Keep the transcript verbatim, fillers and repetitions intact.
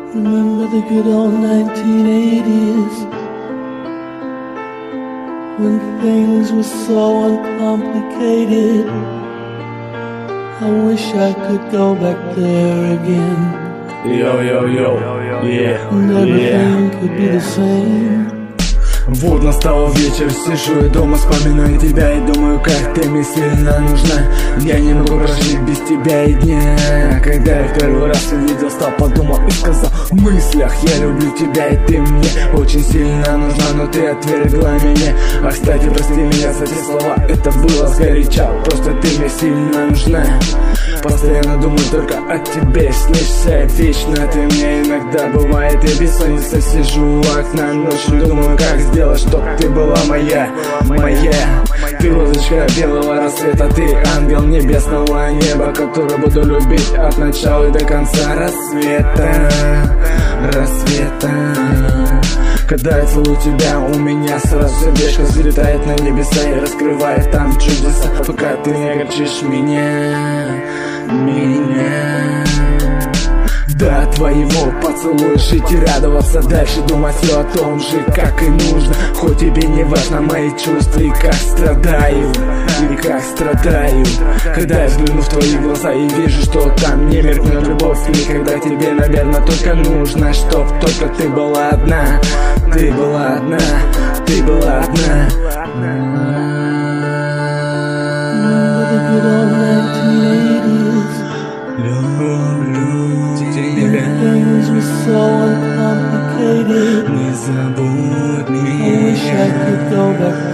Remember the good old nineteen eighties, when things were so uncomplicated. I wish I could go back there again. Yo, yo, yo, yeah, And everything yeah. could be the same. Вот настал вечер, сижу я дома, вспоминаю тебя и думаю, как ты мне сильно нужна. Я не могу прожить без тебя и дня. Когда я в первый раз увидел, стал, подумал и сказал в мыслях: я люблю тебя и ты мне очень сильно нужна, но ты отвергла меня. А кстати, прости меня за те слова, это было сгоряча, просто ты мне сильно нужна. Постоянно думаю только о тебе, снишься вечно ты мне. Иногда бывает и бессонница, сижу у окна ночью, думаю, как сделать, чтоб ты была моя, моя. Ты розочка белого рассвета, ты ангел небесного неба, который буду любить от начала и до конца рассвета, рассвета. Когда я целую тебя, у меня сразу сердечко взлетает на небеса и раскрывает там чудеса, пока ты не огорчишь меня, меня. До твоего поцелуя жить и радоваться дальше, думать все о том же, как и нужно. Хоть тебе не важно мои чувства и как страдаю, и как страдаю. Когда я взгляну в твои глаза и вижу, что там не меркнет любовь, никогда тебе, наверное, только нужно, чтоб только ты была одна. Ты была одна, ты была одна. Things were so uncomplicated. Не забудь I wish I меня. could go back